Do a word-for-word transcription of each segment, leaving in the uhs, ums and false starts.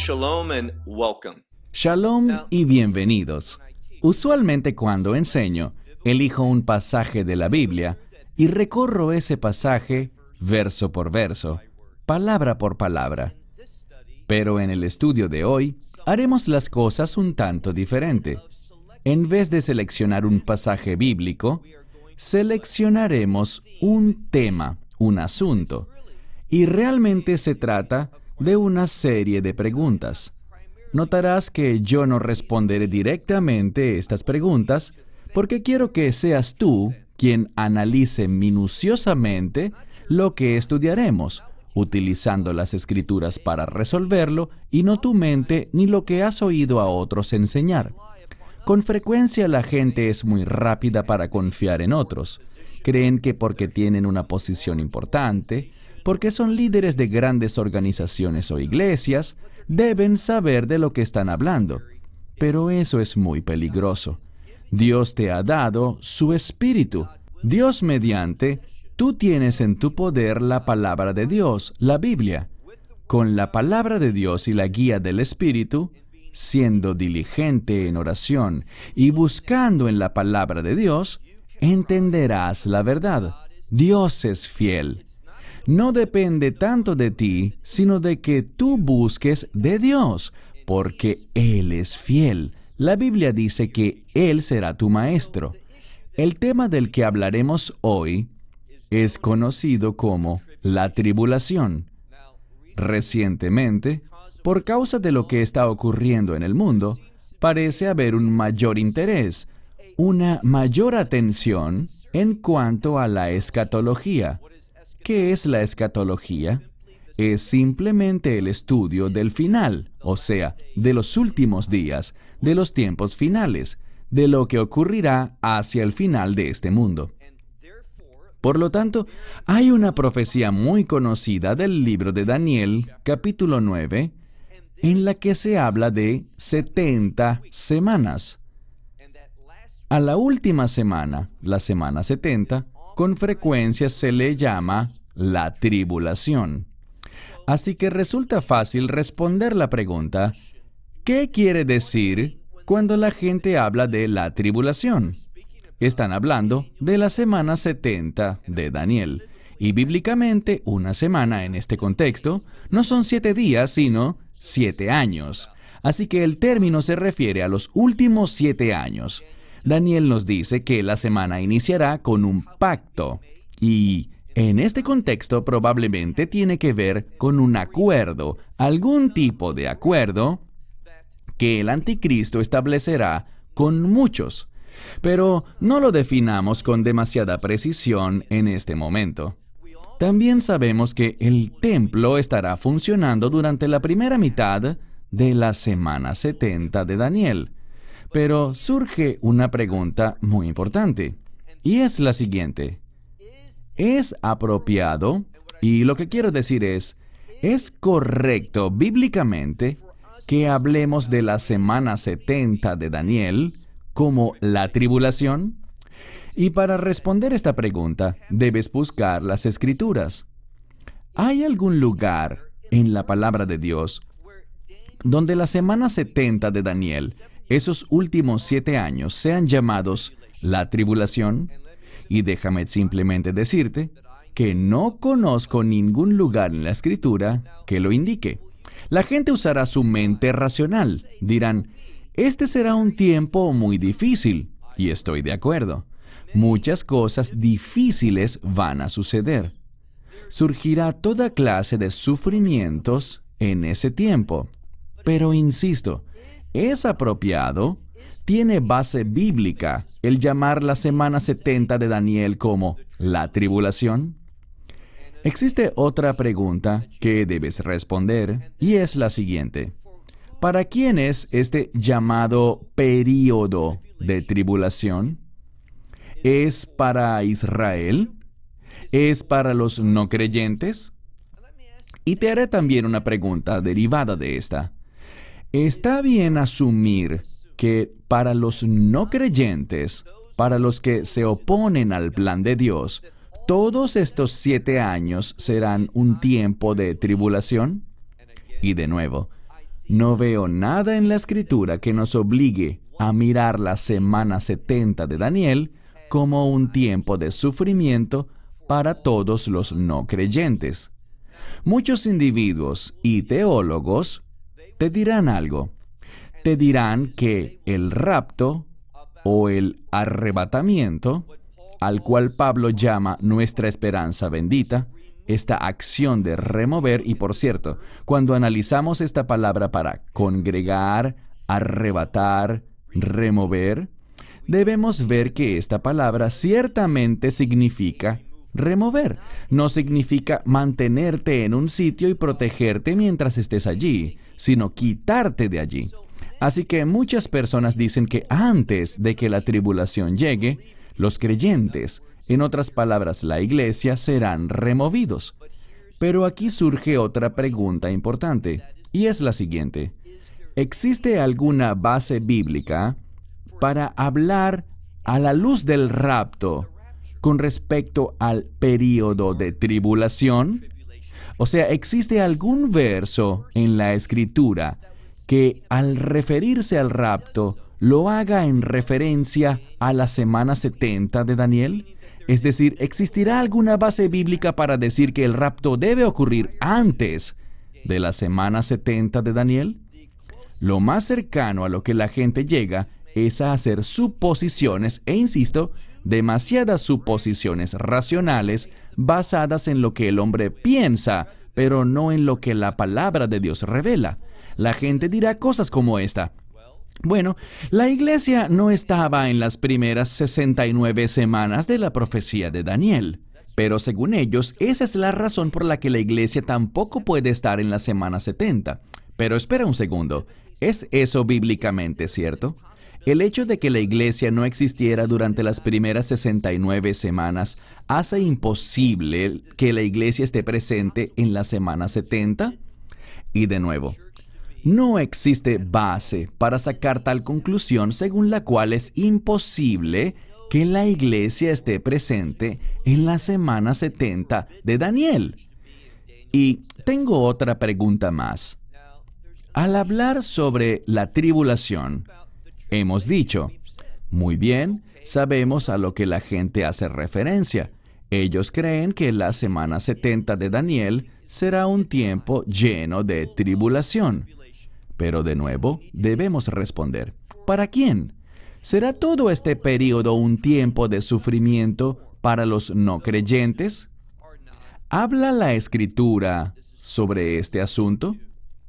Shalom and welcome. Shalom y bienvenidos. Usualmente cuando enseño, elijo un pasaje de la Biblia y recorro ese pasaje verso por verso, palabra por palabra. Pero en el estudio de hoy, haremos las cosas un tanto diferente. En vez de seleccionar un pasaje bíblico, seleccionaremos un tema, un asunto. Y realmente se trata de una serie de preguntas. Notarás que yo no responderé directamente estas preguntas porque quiero que seas tú quien analice minuciosamente lo que estudiaremos, utilizando las Escrituras para resolverlo y no tu mente ni lo que has oído a otros enseñar. Con frecuencia la gente es muy rápida para confiar en otros. Creen que porque tienen una posición importante, porque son líderes de grandes organizaciones o iglesias, deben saber de lo que están hablando. Pero eso es muy peligroso. Dios te ha dado su Espíritu. Dios mediante, tú tienes en tu poder la palabra de Dios, la Biblia. Con la palabra de Dios y la guía del Espíritu, siendo diligente en oración y buscando en la palabra de Dios, entenderás la verdad. Dios es fiel. No depende tanto de ti, sino de que tú busques de Dios, porque Él es fiel. La Biblia dice que Él será tu maestro. El tema del que hablaremos hoy es conocido como la tribulación. Recientemente, por causa de lo que está ocurriendo en el mundo, parece haber un mayor interés, una mayor atención en cuanto a la escatología. ¿Qué es la escatología? Es simplemente el estudio del final, o sea, de los últimos días, de los tiempos finales, de lo que ocurrirá hacia el final de este mundo. Por lo tanto, hay una profecía muy conocida del libro de Daniel, capítulo nueve, en la que se habla de setenta semanas. A la última semana, la semana setenta, con frecuencia se le llama la tribulación. Así que resulta fácil responder la pregunta, ¿qué quiere decir cuando la gente habla de la tribulación? Están hablando de la semana setenta de Daniel. Y bíblicamente, una semana en este contexto no son siete días, sino siete años. Así que el término se refiere a los últimos siete años. Daniel nos dice que la semana iniciará con un pacto. Y en este contexto probablemente tiene que ver con un acuerdo, algún tipo de acuerdo que el anticristo establecerá con muchos. Pero no lo definamos con demasiada precisión en este momento. También sabemos que el templo estará funcionando durante la primera mitad de la semana setenta de Daniel. Pero surge una pregunta muy importante, y es la siguiente. ¿Es apropiado? Y lo que quiero decir es, ¿es correcto bíblicamente que hablemos de la semana setenta de Daniel como la tribulación? Y para responder esta pregunta, debes buscar las Escrituras. ¿Hay algún lugar en la palabra de Dios donde la semana setenta de Daniel, esos últimos siete años, sean llamados la tribulación? Y déjame simplemente decirte que no conozco ningún lugar en la Escritura que lo indique. La gente usará su mente racional. Dirán, este será un tiempo muy difícil. Y estoy de acuerdo. Muchas cosas difíciles van a suceder. Surgirá toda clase de sufrimientos en ese tiempo. Pero insisto, ¿es apropiado? ¿Tiene base bíblica el llamar la semana setenta de Daniel como la tribulación? Existe otra pregunta que debes responder y es la siguiente. ¿Para quién es este llamado período de tribulación? ¿Es para Israel? ¿Es para los no creyentes? Y te haré también una pregunta derivada de esta. ¿Está bien asumir que para los no creyentes, para los que se oponen al plan de Dios, todos estos siete años serán un tiempo de tribulación? Y de nuevo, No veo nada en la Escritura que nos obligue a mirar la semana setenta de Daniel como un tiempo de sufrimiento para todos los no creyentes. Muchos individuos y teólogos te dirán algo. Te dirán que el rapto o el arrebatamiento, al cual Pablo llama nuestra esperanza bendita, esta acción de remover, y por cierto, cuando analizamos esta palabra para congregar, arrebatar, remover, debemos ver que esta palabra ciertamente significa remover. No significa mantenerte en un sitio y protegerte mientras estés allí, sino quitarte de allí. Así que muchas personas dicen que antes de que la tribulación llegue, los creyentes, en otras palabras, la iglesia, serán removidos. Pero aquí surge otra pregunta importante, y es la siguiente. ¿Existe alguna base bíblica para hablar a la luz del rapto con respecto al período de tribulación? O sea, ¿existe algún verso en la Escritura que al referirse al rapto lo haga en referencia a la semana setenta de Daniel? Es decir, ¿existirá alguna base bíblica para decir que el rapto debe ocurrir antes de la semana setenta de Daniel? Lo más cercano a lo que la gente llega es a hacer suposiciones, e insisto, demasiadas suposiciones racionales basadas en lo que el hombre piensa, pero no en lo que la palabra de Dios revela. La gente dirá cosas como esta. Bueno, la iglesia no estaba en las primeras sesenta y nueve semanas de la profecía de Daniel, pero según ellos, esa es la razón por la que la iglesia tampoco puede estar en la semana setenta. Pero espera un segundo, ¿es eso bíblicamente cierto? El hecho de que la iglesia no existiera durante las primeras sesenta y nueve semanas hace imposible que la iglesia esté presente en la semana setenta. Y de nuevo, no existe base para sacar tal conclusión según la cual es imposible que la iglesia esté presente en la semana setenta de Daniel. Y tengo otra pregunta más. Al hablar sobre la tribulación, hemos dicho, muy bien, sabemos a lo que la gente hace referencia. Ellos creen que la semana setenta de Daniel será un tiempo lleno de tribulación. Pero de nuevo, debemos responder, ¿para quién? ¿Será todo este periodo un tiempo de sufrimiento para los no creyentes? ¿Habla la Escritura sobre este asunto?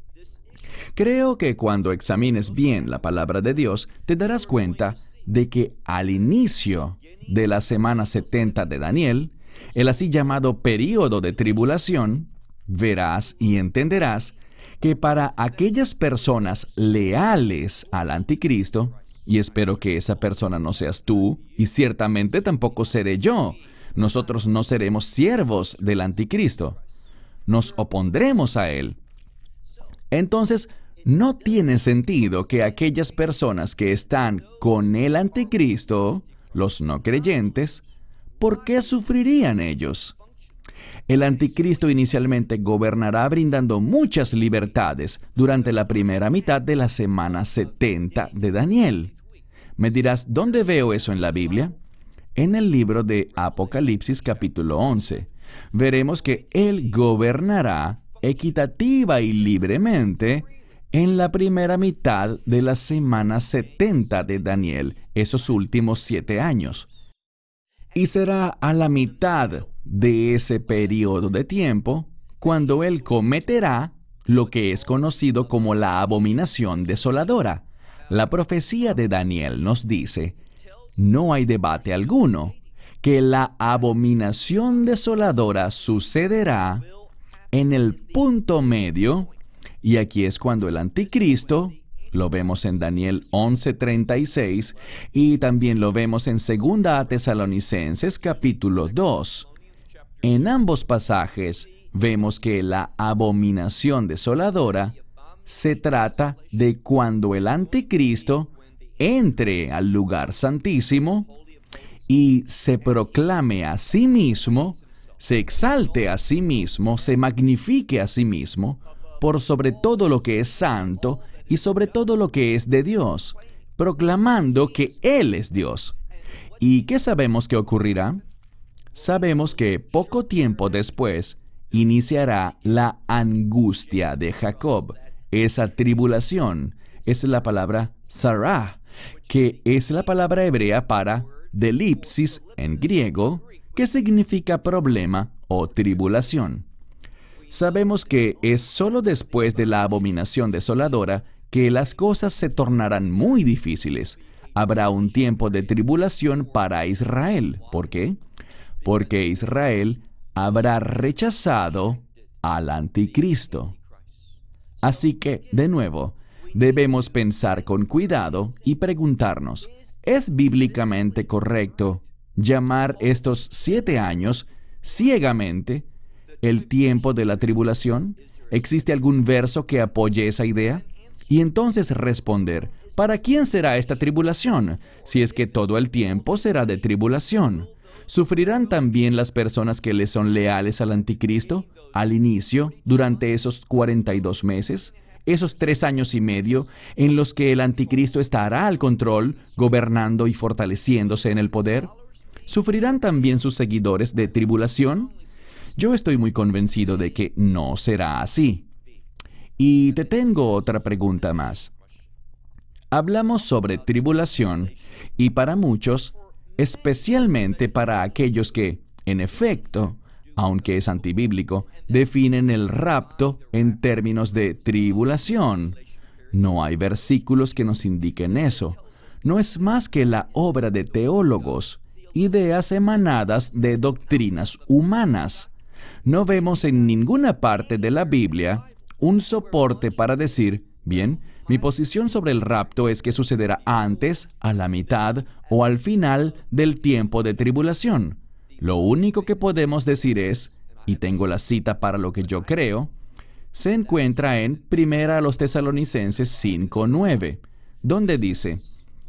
Creo que cuando examines bien la palabra de Dios, te darás cuenta de que al inicio de la semana setenta de Daniel, el así llamado período de tribulación, verás y entenderás que para aquellas personas leales al anticristo, y espero que esa persona no seas tú, y ciertamente tampoco seré yo, nosotros no seremos siervos del anticristo, nos opondremos a él. Entonces, no tiene sentido que aquellas personas que están con el anticristo, los no creyentes, ¿por qué sufrirían ellos? El anticristo inicialmente gobernará brindando muchas libertades durante la primera mitad de la semana setenta de Daniel. Me dirás, ¿dónde veo eso en la Biblia? En el libro de Apocalipsis capítulo once. Veremos que Él gobernará equitativa y libremente en la primera mitad de la semana setenta de Daniel, esos últimos siete años. Y será a la mitad de ese periodo de tiempo cuando Él cometerá lo que es conocido como la abominación desoladora. La profecía de Daniel nos dice, no hay debate alguno, que la abominación desoladora sucederá en el punto medio, y aquí es cuando el anticristo, lo vemos en Daniel once treinta y seis, y también lo vemos en Segunda a Tesalonicenses capítulo dos. En ambos pasajes vemos que la abominación desoladora se trata de cuando el anticristo entre al lugar santísimo y se proclame a sí mismo, se exalte a sí mismo, se magnifique a sí mismo por sobre todo lo que es santo y sobre todo lo que es de Dios, proclamando que Él es Dios. ¿Y qué sabemos que ocurrirá? Sabemos que poco tiempo después iniciará la angustia de Jacob. Esa tribulación es la palabra sarah, que es la palabra hebrea para delipsis en griego, que significa problema o tribulación. Sabemos que es solo después de la abominación desoladora que las cosas se tornarán muy difíciles. Habrá un tiempo de tribulación para Israel. ¿Por qué? Porque Israel habrá rechazado al anticristo. Así que, de nuevo, debemos pensar con cuidado y preguntarnos, ¿es bíblicamente correcto llamar estos siete años ciegamente el tiempo de la tribulación? ¿Existe algún verso que apoye esa idea? Y entonces responder, ¿para quién será esta tribulación? Si es que todo el tiempo será de tribulación. ¿Sufrirán también las personas que le son leales al anticristo al inicio, durante esos cuarenta y dos meses? Esos tres años y medio en los que el anticristo estará al control, gobernando y fortaleciéndose en el poder. ¿Sufrirán también sus seguidores de tribulación? Yo estoy muy convencido de que no será así. Y te tengo otra pregunta más. Hablamos sobre tribulación y para muchos, especialmente para aquellos que, en efecto, aunque es antibíblico, definen el rapto en términos de tribulación. No hay versículos que nos indiquen eso. No es más que la obra de teólogos, ideas emanadas de doctrinas humanas. No vemos en ninguna parte de la Biblia un soporte para decir, bien, mi posición sobre el rapto es que sucederá antes, a la mitad o al final del tiempo de tribulación. Lo único que podemos decir es, y tengo la cita para lo que yo creo, se encuentra en Primera a los Tesalonicenses cinco nueve, donde dice,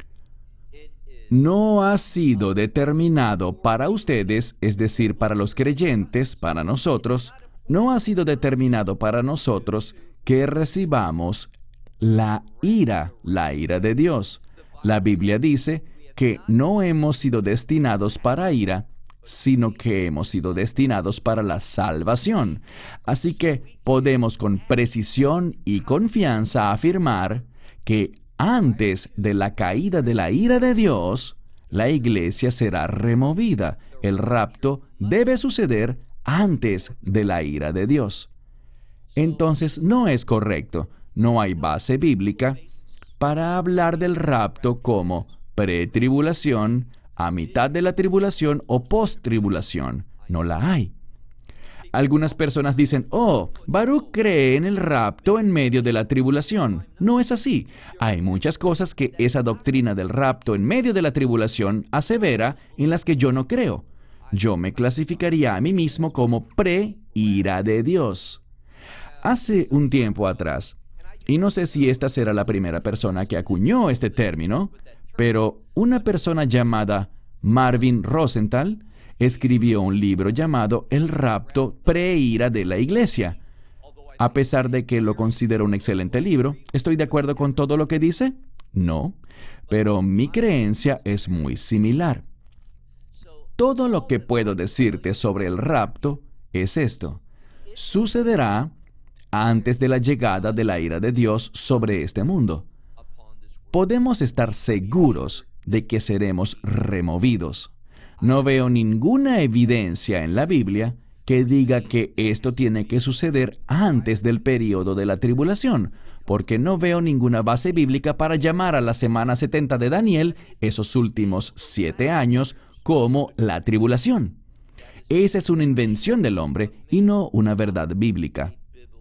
no ha sido determinado para ustedes, es decir, para los creyentes, para nosotros, no ha sido determinado para nosotros que recibamos la ira, la ira de Dios. La Biblia dice que no hemos sido destinados para ira, sino que hemos sido destinados para la salvación. Así que podemos con precisión y confianza afirmar que antes de la caída de la ira de Dios, la iglesia será removida. El rapto debe suceder antes de la ira de Dios. Entonces no es correcto. No hay base bíblica para hablar del rapto como pretribulación, a mitad de la tribulación o post-tribulación. No la hay. Algunas personas dicen, oh, Baruch cree en el rapto en medio de la tribulación. No es así. Hay muchas cosas que esa doctrina del rapto en medio de la tribulación asevera en las que yo no creo. Yo me clasificaría a mí mismo como pre-ira de Dios. Hace un tiempo atrás, y no sé si esta será la primera persona que acuñó este término, pero una persona llamada Marvin Rosenthal escribió un libro llamado El rapto pre-ira de la iglesia. A pesar de que lo considero un excelente libro, ¿estoy de acuerdo con todo lo que dice? No, pero mi creencia es muy similar. Todo lo que puedo decirte sobre el rapto es esto. Sucederá antes de la llegada de la ira de Dios sobre este mundo. Podemos estar seguros de que seremos removidos. No veo ninguna evidencia en la Biblia que diga que esto tiene que suceder antes del período de la tribulación, porque no veo ninguna base bíblica para llamar a la semana setenta de Daniel, esos últimos siete años, como la tribulación. Esa es una invención del hombre y no una verdad bíblica.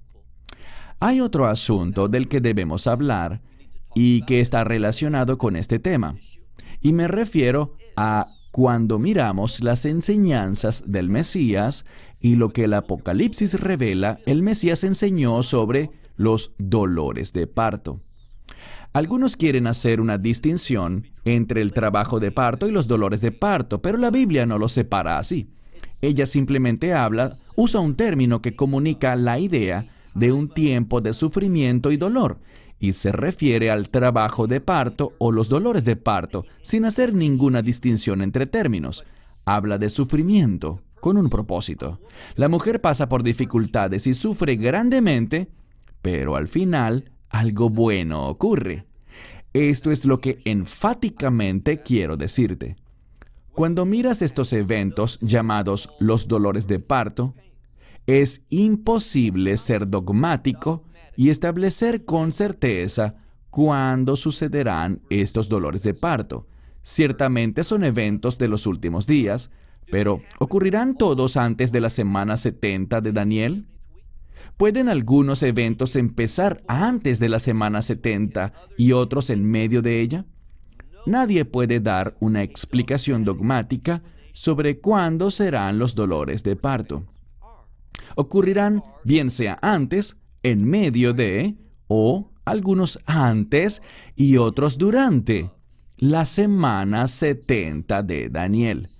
Hay otro asunto del que debemos hablar y que está relacionado con este tema. Y me refiero a cuando miramos las enseñanzas del Mesías y lo que el Apocalipsis revela, el Mesías enseñó sobre los dolores de parto. Algunos quieren hacer una distinción entre el trabajo de parto y los dolores de parto, pero la Biblia no los separa así. Ella simplemente habla, usa un término que comunica la idea de un tiempo de sufrimiento y dolor, y se refiere al trabajo de parto o los dolores de parto, sin hacer ninguna distinción entre términos. Habla de sufrimiento con un propósito. La mujer pasa por dificultades y sufre grandemente, pero al final algo bueno ocurre. Esto es lo que enfáticamente quiero decirte. Cuando miras estos eventos llamados los dolores de parto, es imposible ser dogmático y establecer con certeza cuándo sucederán estos dolores de parto. Ciertamente son eventos de los últimos días, pero ¿ocurrirán todos antes de la semana setenta de Daniel? ¿Pueden algunos eventos empezar antes de la semana setenta y otros en medio de ella? Nadie puede dar una explicación dogmática sobre cuándo serán los dolores de parto. Ocurrirán bien sea antes, en medio de, o algunos antes y otros durante la semana setenta de Daniel.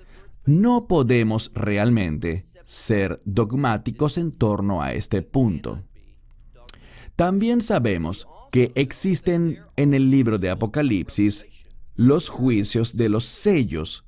No podemos realmente ser dogmáticos en torno a este punto. También sabemos que existen en el libro de Apocalipsis los juicios de los sellos,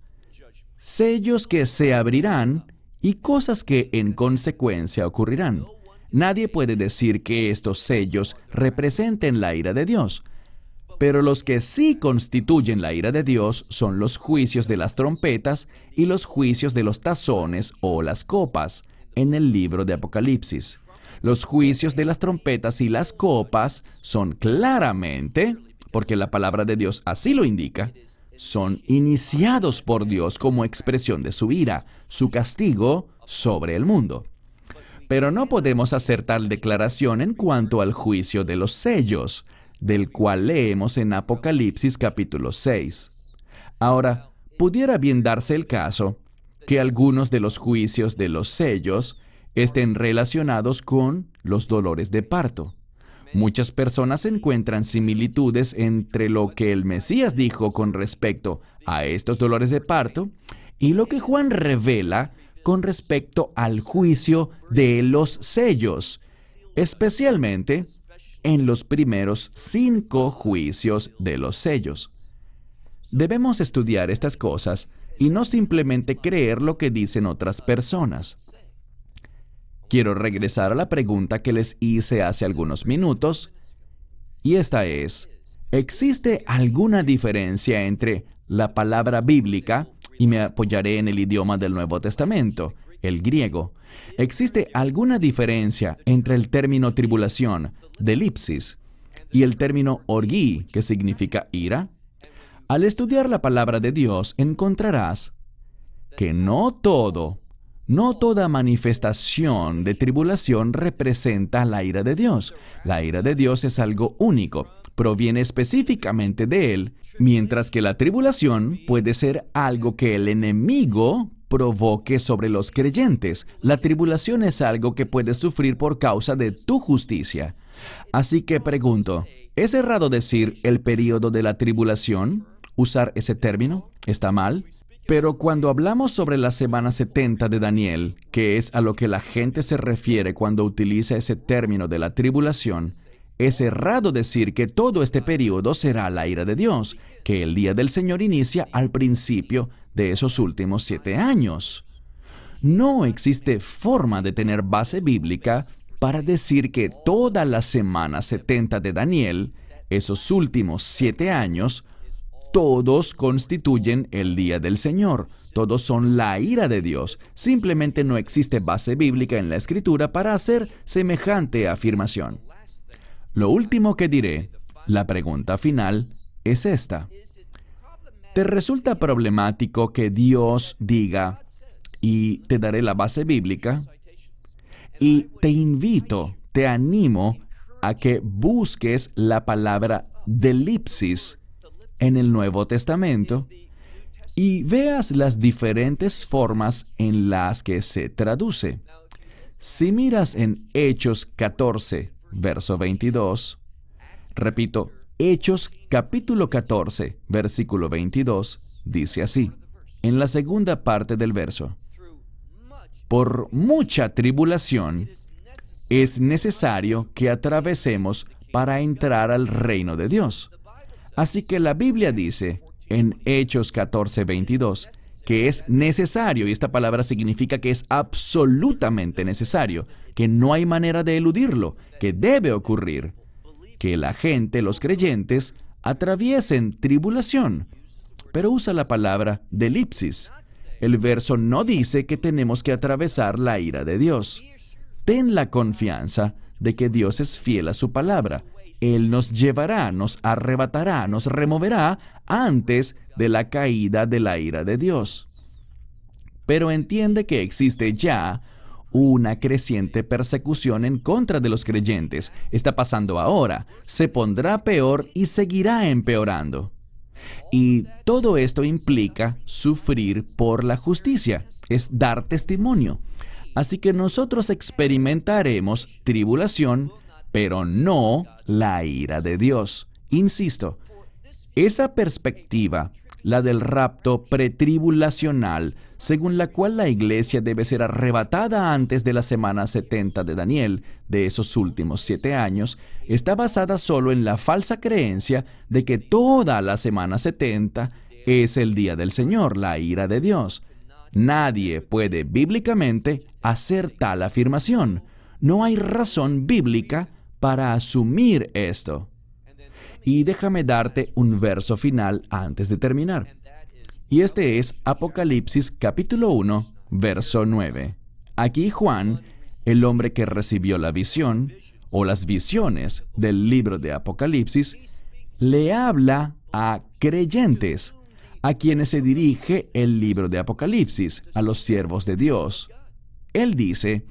sellos que se abrirán y cosas que en consecuencia ocurrirán. Nadie puede decir que estos sellos representen la ira de Dios, pero los que sí constituyen la ira de Dios son los juicios de las trompetas y los juicios de los tazones o las copas en el libro de Apocalipsis. Los juicios de las trompetas y las copas son claramente, porque la palabra de Dios así lo indica, son iniciados por Dios como expresión de su ira, su castigo sobre el mundo. Pero no podemos hacer tal declaración en cuanto al juicio de los sellos, del cual leemos en Apocalipsis capítulo seis. Ahora, pudiera bien darse el caso que algunos de los juicios de los sellos estén relacionados con los dolores de parto. Muchas personas encuentran similitudes entre lo que el Mesías dijo con respecto a estos dolores de parto y lo que Juan revela con respecto al juicio de los sellos, especialmente en los primeros cinco juicios de los sellos. Debemos estudiar estas cosas y no simplemente creer lo que dicen otras personas. Quiero regresar a la pregunta que les hice hace algunos minutos, y esta es, ¿existe alguna diferencia entre la palabra bíblica, y me apoyaré en el idioma del Nuevo Testamento, el griego? ¿Existe alguna diferencia entre el término tribulación, delipsis, y el término orgí, que significa ira? Al estudiar la palabra de Dios, encontrarás que no todo, no toda manifestación de tribulación representa la ira de Dios. La ira de Dios es algo único, proviene específicamente de Él, mientras que la tribulación puede ser algo que el enemigo provoque sobre los creyentes. La tribulación es algo que puedes sufrir por causa de tu justicia. Así que pregunto, ¿es errado decir el período de la tribulación? ¿Usar ese término? ¿Está mal? Pero cuando hablamos sobre la semana setenta de Daniel, que es a lo que la gente se refiere cuando utiliza ese término de la tribulación, es errado decir que todo este período será la ira de Dios, que el día del Señor inicia al principio de esos últimos siete años. No existe forma de tener base bíblica para decir que toda la semana setenta de Daniel, esos últimos siete años, todos constituyen el día del Señor. Todos son la ira de Dios. Simplemente no existe base bíblica en la Escritura para hacer semejante afirmación. Lo último que diré, la pregunta final, es esta. ¿Te resulta problemático que Dios diga, y te daré la base bíblica? Y te invito, te animo a que busques la palabra delipsis en el Nuevo Testamento y veas las diferentes formas en las que se traduce. Si miras en Hechos catorce, verso veintidós, repito, Hechos capítulo catorce, versículo veintidós, dice así, en la segunda parte del verso: por mucha tribulación, es necesario que atravesemos para entrar al reino de Dios. Así que la Biblia dice en Hechos catorce, veintidós, que es necesario, y esta palabra significa que es absolutamente necesario, que no hay manera de eludirlo, que debe ocurrir, que la gente, los creyentes, atraviesen tribulación. Pero usa la palabra delipsis. El verso no dice que tenemos que atravesar la ira de Dios. Ten la confianza de que Dios es fiel a su palabra. Él nos llevará, nos arrebatará, nos removerá antes de la caída de la ira de Dios. Pero entiende que existe ya una creciente persecución en contra de los creyentes. Está pasando ahora, se pondrá peor y seguirá empeorando. Y todo esto implica sufrir por la justicia, es dar testimonio. Así que nosotros experimentaremos tribulación, pero no la ira de Dios. Insisto, esa perspectiva, la del rapto pretribulacional, según la cual la iglesia debe ser arrebatada antes de la semana setenta de Daniel, de esos últimos siete años, está basada solo en la falsa creencia de que toda la semana setenta es el día del Señor, la ira de Dios. Nadie puede bíblicamente hacer tal afirmación. No hay razón bíblica para asumir esto. Y déjame darte un verso final antes de terminar. Y este es Apocalipsis capítulo uno, verso nueve. Aquí Juan, el hombre que recibió la visión, o las visiones del libro de Apocalipsis, le habla a creyentes, a quienes se dirige el libro de Apocalipsis, a los siervos de Dios. Él dice: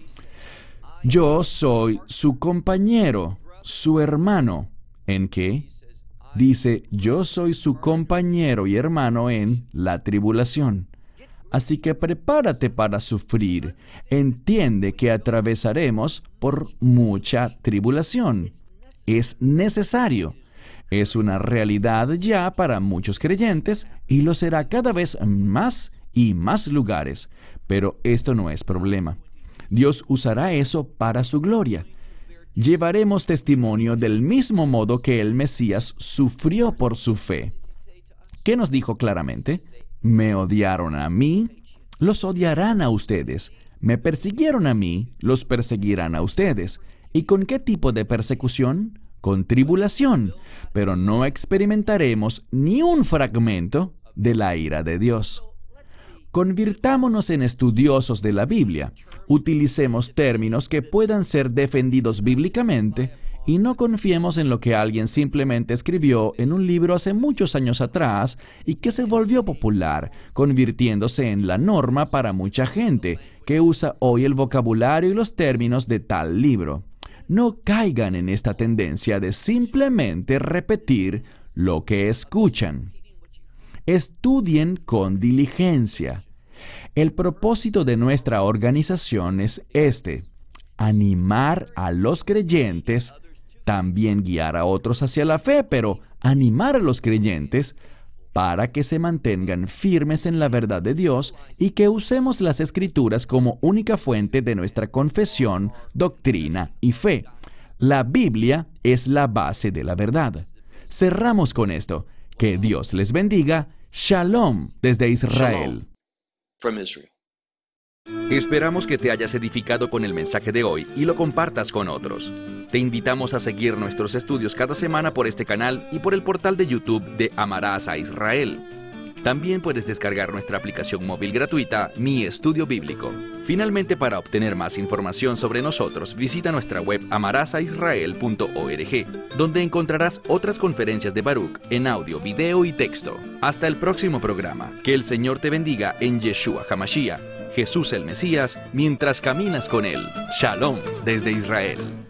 yo soy su compañero, su hermano. ¿En qué? Dice, yo soy su compañero y hermano en la tribulación. Así que prepárate para sufrir. Entiende que atravesaremos por mucha tribulación. Es necesario. Es una realidad ya para muchos creyentes y lo será cada vez más y más lugares. Pero esto no es problema. Dios usará eso para su gloria. Llevaremos testimonio del mismo modo que el Mesías sufrió por su fe. ¿Qué nos dijo claramente? Me odiaron a mí, los odiarán a ustedes. Me persiguieron a mí, los perseguirán a ustedes. ¿Y con qué tipo de persecución? Con tribulación. Pero no experimentaremos ni un fragmento de la ira de Dios. Convirtámonos en estudiosos de la Biblia. Utilicemos términos que puedan ser defendidos bíblicamente y no confiemos en lo que alguien simplemente escribió en un libro hace muchos años atrás y que se volvió popular, convirtiéndose en la norma para mucha gente que usa hoy el vocabulario y los términos de tal libro. No caigan en esta tendencia de simplemente repetir lo que escuchan. Estudien con diligencia. El propósito de nuestra organización es este: animar a los creyentes, también guiar a otros hacia la fe, pero animar a los creyentes para que se mantengan firmes en la verdad de Dios y que usemos las Escrituras como única fuente de nuestra confesión, doctrina y fe. La Biblia es la base de la verdad. Cerramos con esto. Que Dios les bendiga. Shalom desde Israel. From Israel. Esperamos que te hayas edificado con el mensaje de hoy y lo compartas con otros. Te invitamos a seguir nuestros estudios cada semana por este canal y por el portal de YouTube de Amarás a Israel. También puedes descargar nuestra aplicación móvil gratuita, Mi Estudio Bíblico. Finalmente, para obtener más información sobre nosotros, visita nuestra web amarás a israel punto org, donde encontrarás otras conferencias de Baruch en audio, video y texto. Hasta el próximo programa. Que el Señor te bendiga en Yeshua HaMashiach, Jesús el Mesías, mientras caminas con Él. Shalom desde Israel.